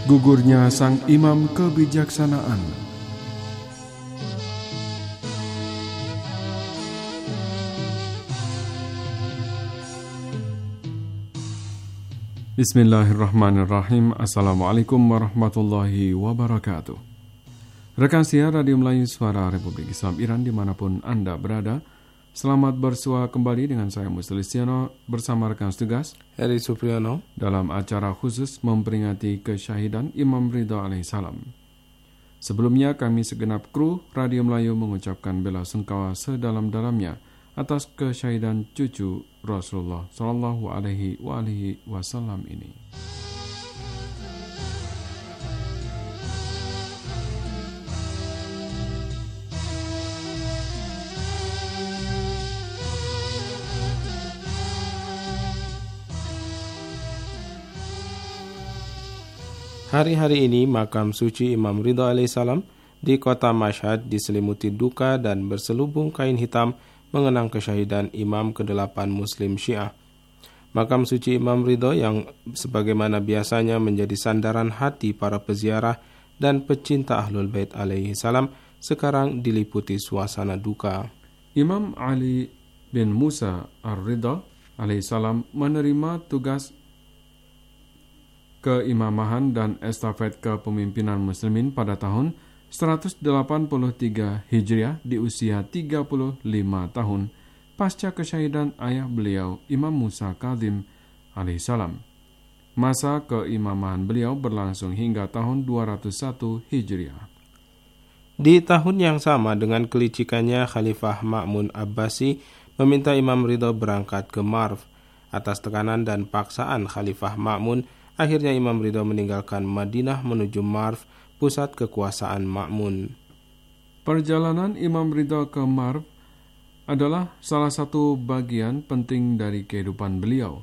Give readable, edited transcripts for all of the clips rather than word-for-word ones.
Gugurnya sang imam kebijaksanaan. Bismillahirrahmanirrahim. Assalamualaikum warahmatullahi wabarakatuh. Rekan siar Radio Melayu Suara Republik Islam Iran dimanapun Anda berada, selamat bersua kembali dengan saya Muslistiano bersama rekan setugas Heri Supriyono dalam acara khusus memperingati kesyahidan Imam Ridha alaihissalam. Sebelumnya kami segenap kru Radio Melayu mengucapkan bela sungkawa sedalam-dalamnya atas kesyahidan cucu Rasulullah Sallallahu Alaihi Wasallam ini. Hari-hari ini makam suci Imam Ridha alaihissalam di kota Mashhad diselimuti duka dan berselubung kain hitam mengenang kesyahidan Imam ke-8 Muslim Syiah. Makam suci Imam Ridha yang sebagaimana biasanya menjadi sandaran hati para peziarah dan pecinta Ahlul Bait alaihi salam sekarang diliputi suasana duka. Imam Ali bin Musa Ar-Ridha alaihissalam menerima tugas keimamahan dan estafet kepemimpinan muslimin pada tahun 183 Hijriah di usia 35 tahun pasca kesyahidan ayah beliau Imam Musa Kadzim alaihissalam. Masa keimamahan beliau berlangsung hingga tahun 201 Hijriah. Di tahun yang sama dengan kelicikannya, Khalifah Ma'mun Abbasi meminta Imam Ridha berangkat ke Marv. Atas tekanan dan paksaan Khalifah Ma'mun, akhirnya Imam Ridha meninggalkan Madinah menuju Marv, pusat kekuasaan Ma'mun. Perjalanan Imam Ridha ke Marv adalah salah satu bagian penting dari kehidupan beliau.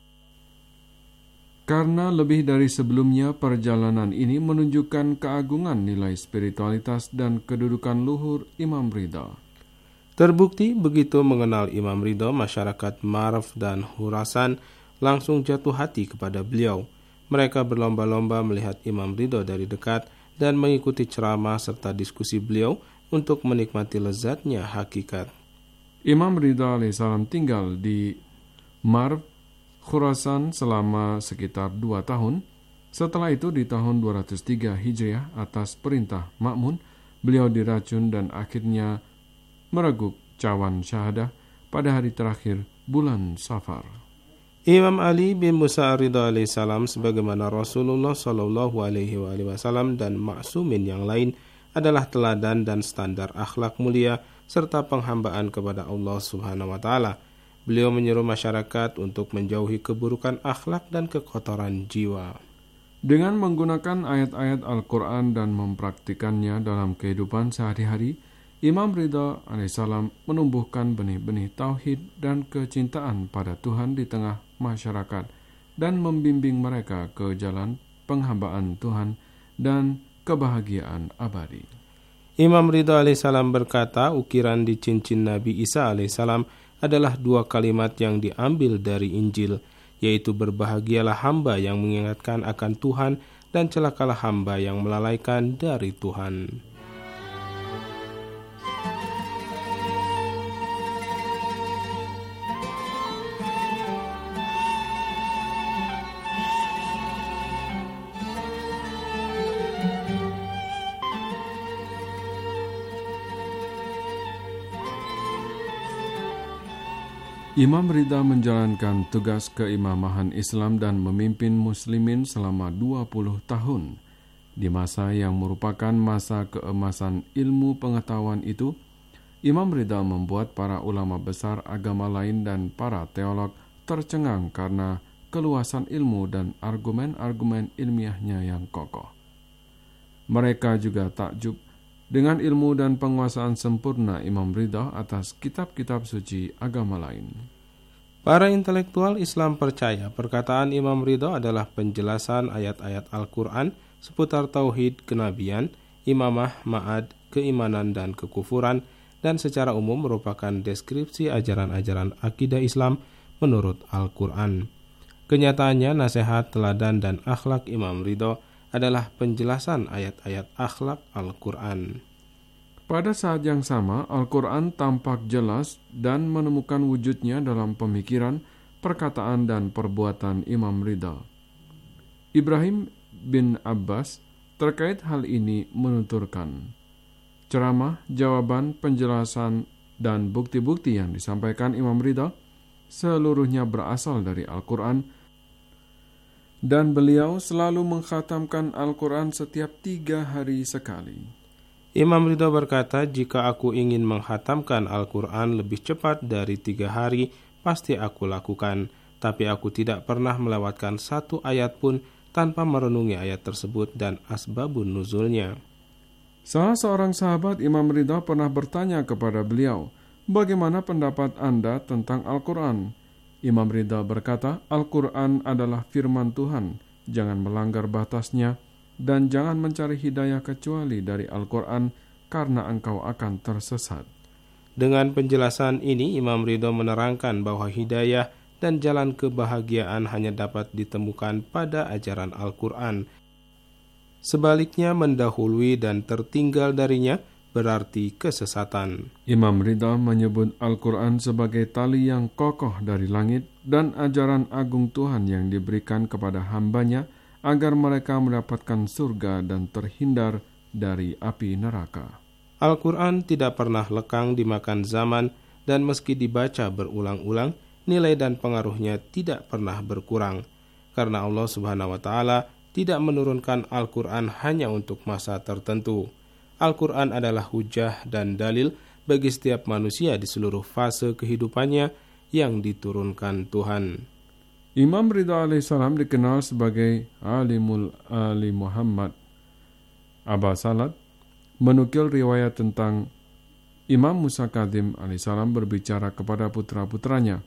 Karena lebih dari sebelumnya, perjalanan ini menunjukkan keagungan nilai spiritualitas dan kedudukan luhur Imam Ridha. Terbukti begitu mengenal Imam Ridha, masyarakat Marv dan Khurasan langsung jatuh hati kepada beliau. Mereka berlomba-lomba melihat Imam Ridha dari dekat dan mengikuti ceramah serta diskusi beliau untuk menikmati lezatnya hakikat. Imam Ridha alaihissalam tinggal di Marv, Khurasan selama sekitar 2 tahun. Setelah itu di tahun 203 Hijriah atas perintah Ma'mun, beliau diracun dan akhirnya mereguk cawan syahadah pada hari terakhir bulan Safar. Imam Ali bin Musa Ridha alaihissalam sebagaimana Rasulullah Sallallahu Alaihi Wasallam dan maksumin yang lain adalah teladan dan standar akhlak mulia serta penghambaan kepada Allah Subhanahu Wa Taala. Beliau menyeru masyarakat untuk menjauhi keburukan akhlak dan kekotoran jiwa. Dengan menggunakan ayat-ayat Al-Quran dan mempraktikannya dalam kehidupan sehari-hari, Imam Ridha alaihissalam menumbuhkan benih-benih tauhid dan kecintaan pada Tuhan di tengah masyarakat dan membimbing mereka ke jalan penghambaan Tuhan dan kebahagiaan abadi. Imam Ridha alaihissalam berkata, ukiran di cincin Nabi Isa alaihissalam adalah 2 kalimat yang diambil dari Injil, yaitu berbahagialah hamba yang mengingatkan akan Tuhan dan celakalah hamba yang melalaikan dari Tuhan. Imam Ridha menjalankan tugas keimamahan Islam dan memimpin muslimin selama 20 tahun. Di masa yang merupakan masa keemasan ilmu pengetahuan itu, Imam Ridha membuat para ulama besar agama lain dan para teolog tercengang karena keluasan ilmu dan argumen-argumen ilmiahnya yang kokoh. Mereka juga takjub dengan ilmu dan penguasaan sempurna Imam Ridha atas kitab-kitab suci agama lain. Para intelektual Islam percaya perkataan Imam Ridha adalah penjelasan ayat-ayat Al-Quran seputar tauhid kenabian, imamah, ma'ad, keimanan dan kekufuran, dan secara umum merupakan deskripsi ajaran-ajaran akidah Islam menurut Al-Quran. Kenyataannya, nasihat, teladan, dan akhlak Imam Ridha adalah penjelasan ayat-ayat akhlak Al-Quran. Pada saat yang sama, Al-Quran tampak jelas dan menemukan wujudnya dalam pemikiran, perkataan, dan perbuatan Imam Ridha. Ibrahim bin Abbas terkait hal ini menuturkan, ceramah, jawaban, penjelasan, dan bukti-bukti yang disampaikan Imam Ridha seluruhnya berasal dari Al-Quran, dan beliau selalu mengkhatamkan Al-Quran setiap 3 hari sekali. Imam Ridha berkata, jika aku ingin menghatamkan Al-Quran lebih cepat dari 3 hari, pasti aku lakukan. Tapi aku tidak pernah melewatkan satu ayat pun tanpa merenungi ayat tersebut dan asbabun nuzulnya. Salah seorang sahabat Imam Ridha pernah bertanya kepada beliau, bagaimana pendapat Anda tentang Al-Quran? Imam Ridha berkata, Al-Quran adalah firman Tuhan, jangan melanggar batasnya, dan jangan mencari hidayah kecuali dari Al-Quran, karena engkau akan tersesat. Dengan penjelasan ini, Imam Ridha menerangkan bahwa hidayah dan jalan kebahagiaan hanya dapat ditemukan pada ajaran Al-Quran. Sebaliknya, mendahului dan tertinggal darinya berarti kesesatan. Imam Ridha menyebut Al-Quran sebagai tali yang kokoh dari langit dan ajaran agung Tuhan yang diberikan kepada hambanya agar mereka mendapatkan surga dan terhindar dari api neraka. Al-Quran tidak pernah lekang dimakan zaman dan meski dibaca berulang-ulang, nilai dan pengaruhnya tidak pernah berkurang. Karena Allah Subhanahu wa Ta'ala tidak menurunkan Al-Quran hanya untuk masa tertentu. Al-Quran adalah hujah dan dalil bagi setiap manusia di seluruh fase kehidupannya yang diturunkan Tuhan. Imam Ridha alaihissalam dikenal sebagai Alimul Ali Muhammad. Abba Salat menukil riwayat tentang Imam Musa Kadzim alaihissalam berbicara kepada putra-putranya,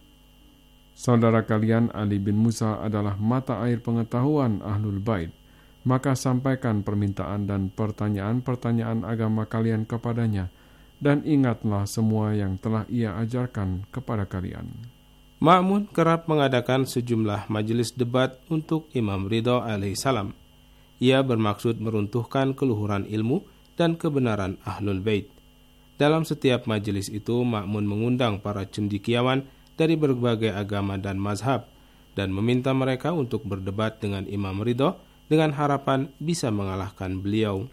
saudara kalian Ali bin Musa adalah mata air pengetahuan Ahlul Bait. Maka sampaikan permintaan dan pertanyaan-pertanyaan agama kalian kepadanya, dan ingatlah semua yang telah ia ajarkan kepada kalian. Ma'mun kerap mengadakan sejumlah majelis debat untuk Imam Ridha alaihissalam. Ia bermaksud meruntuhkan keluhuran ilmu dan kebenaran Ahlul Bait. Dalam setiap majelis itu, Ma'mun mengundang para cendekiawan dari berbagai agama dan mazhab, dan meminta mereka untuk berdebat dengan Imam Ridha dengan harapan bisa mengalahkan beliau.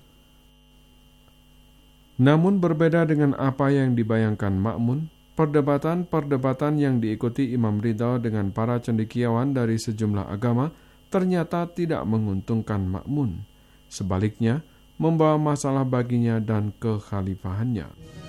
Namun berbeda dengan apa yang dibayangkan Ma'mun, perdebatan-perdebatan yang diikuti Imam Ridha dengan para cendekiawan dari sejumlah agama ternyata tidak menguntungkan Ma'mun. Sebaliknya, membawa masalah baginya dan kekhalifahannya.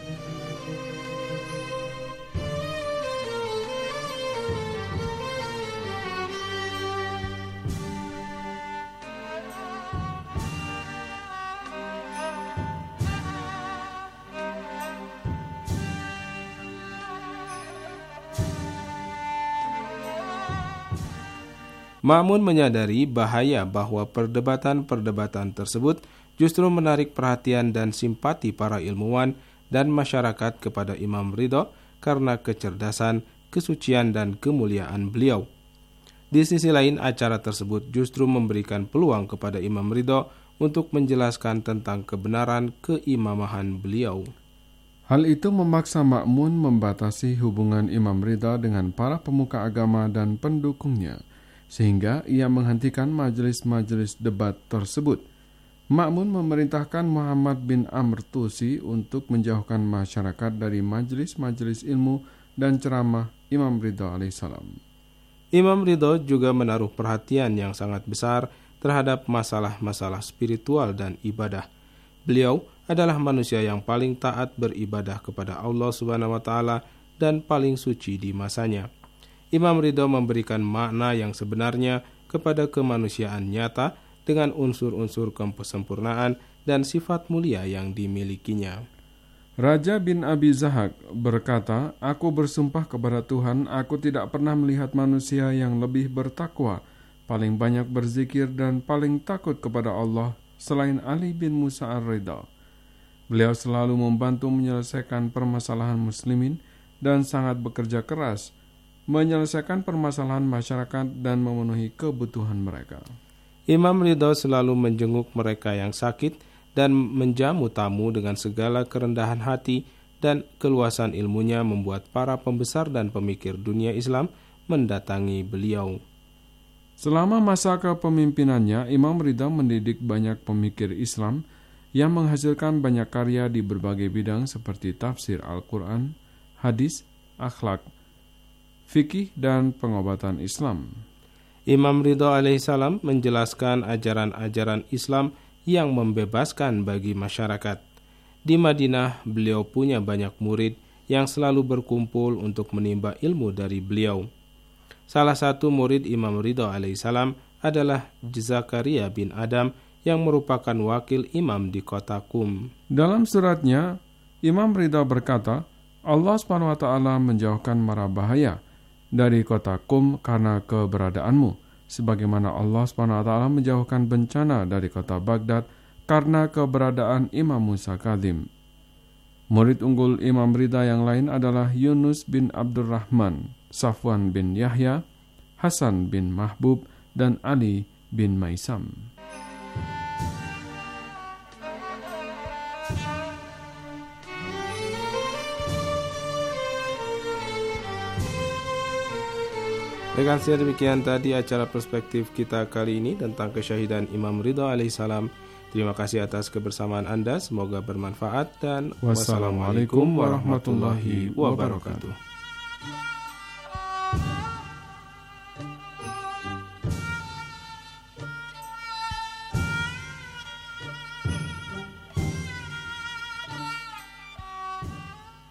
Ma'mun menyadari bahaya bahwa perdebatan-perdebatan tersebut justru menarik perhatian dan simpati para ilmuwan dan masyarakat kepada Imam Ridha karena kecerdasan, kesucian, dan kemuliaan beliau. Di sisi lain, acara tersebut justru memberikan peluang kepada Imam Ridha untuk menjelaskan tentang kebenaran keimamahan beliau. Hal itu memaksa Ma'mun membatasi hubungan Imam Ridha dengan para pemuka agama dan pendukungnya, sehingga ia menghentikan majelis-majelis debat tersebut. Ma'mun memerintahkan Muhammad bin Amr Tusi untuk menjauhkan masyarakat dari majelis-majelis ilmu dan ceramah Imam Ridha alaihissalam. Imam Ridha juga menaruh perhatian yang sangat besar terhadap masalah-masalah spiritual dan ibadah. Beliau adalah manusia yang paling taat beribadah kepada Allah Subhanahu wa Ta'ala dan paling suci di masanya. Imam Ridha memberikan makna yang sebenarnya kepada kemanusiaan nyata dengan unsur-unsur kesempurnaan dan sifat mulia yang dimilikinya. Raja bin Abi Zahak berkata, aku bersumpah kepada Tuhan, aku tidak pernah melihat manusia yang lebih bertakwa, paling banyak berzikir dan paling takut kepada Allah selain Ali bin Musa ar-Ridha. Beliau selalu membantu menyelesaikan permasalahan muslimin dan sangat bekerja keras menyelesaikan permasalahan masyarakat dan memenuhi kebutuhan mereka. Imam Ridho selalu menjenguk mereka yang sakit dan menjamu tamu dengan segala kerendahan hati, dan keluasan ilmunya membuat para pembesar dan pemikir dunia Islam mendatangi beliau. Selama masa kepemimpinannya, Imam Ridha mendidik banyak pemikir Islam yang menghasilkan banyak karya di berbagai bidang seperti tafsir Al-Quran, hadis, akhlak, fikih, dan pengobatan Islam. Imam Ridho alaihissalam menjelaskan ajaran-ajaran Islam yang membebaskan bagi masyarakat. Di Madinah, beliau punya banyak murid yang selalu berkumpul untuk menimba ilmu dari beliau. Salah satu murid Imam Ridho alaihissalam adalah Zakaria bin Adam yang merupakan wakil imam di kota Qum. Dalam suratnya, Imam Ridho berkata, Allah SWT menjauhkan mara bahaya dari kota Qum karena keberadaanmu, sebagaimana Allah SWT menjauhkan bencana dari kota Baghdad karena keberadaan Imam Musa Kadzim. Murid unggul Imam Ridha yang lain adalah Yunus bin Abdurrahman, Safwan bin Yahya, Hasan bin Mahbub, dan Ali bin Maisam. Dengan demikian tadi acara perspektif kita kali ini tentang kesyahidan Imam Ridho alaihissalam. Terima kasih atas kebersamaan Anda, semoga bermanfaat, dan wassalamualaikum warahmatullahi wabarakatuh.